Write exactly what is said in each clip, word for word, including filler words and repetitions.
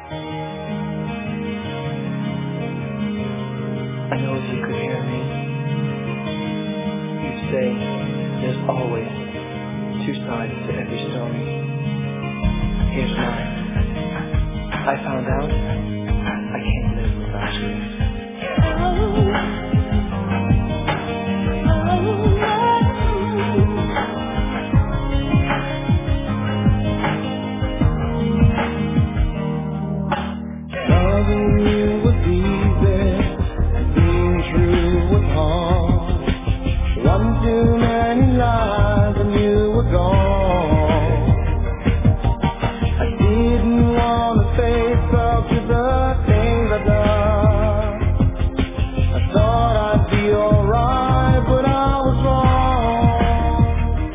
I know if you could hear me, you'd say there's always two sides to every story. Here's mine. I found out I can't live without you. Loving you was easy, being true was hard. One too many lies and you were gone. I didn't want to face up to the things I've done. I thought I'd be alright, but I was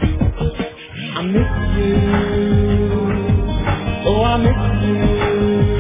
wrong. I miss you, oh I miss you.